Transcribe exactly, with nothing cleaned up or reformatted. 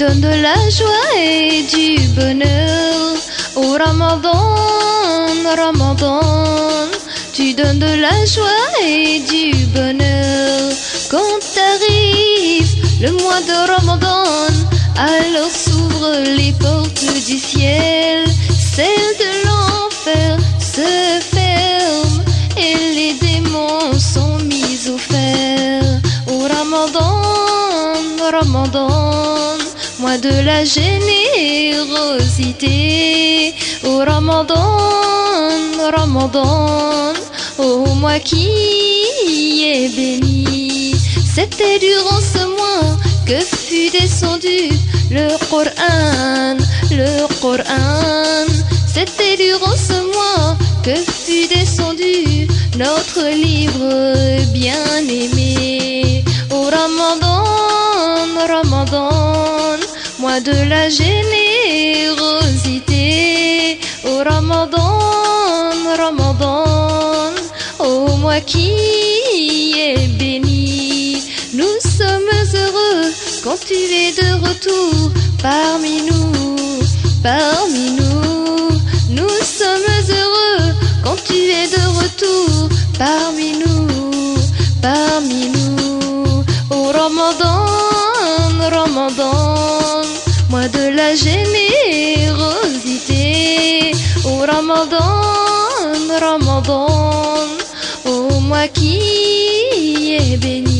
donnes de la joie et du bonheur. Au Ramadan, Ramadan, tu donnes de la joie et du bonheur. Quand t'arrives le mois de Ramadan, alors s'ouvrent les portes du ciel, celles de l'enfer se ferment et les démons sont mis au fer. Au Ramadan, Ramadan, mois de la générosité. Au Ramadan, Ramadan, ô mois qui est béni. C'était durant ce mois que fut descendu le Coran, le Coran. C'était durant ce mois que fut descendu notre livre bien-aimé. Au Ramadan, Ramadan, mois de la générosité. Au Ramadan, Ramadan, ô mois qui est béni. Nous sommes heureux quand tu es de retour parmi nous, parmi nous. Nous sommes heureux quand tu es de retour parmi nous, parmi nous. Au Ramadan, Ramadan, mois de la générosité. Au Ramadan, Ramadan, ô mois qui est béni.